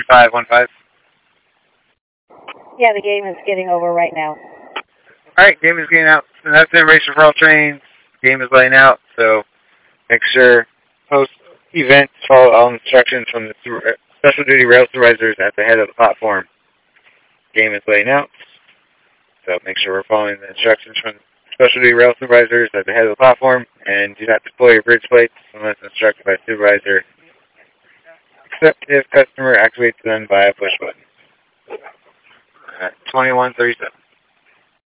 2515. Yeah, the game is getting over right now. Alright, game is getting out. So that's the information for all trains. Game is laying out, so make sure post events follow all instructions from the special duty rail supervisors at the head of the platform. Game is laying out, so make sure we're following the instructions from special duty rail supervisors at the head of the platform, and do not deploy your bridge plates unless instructed by supervisor, except if customer activates them via push button. At 2137.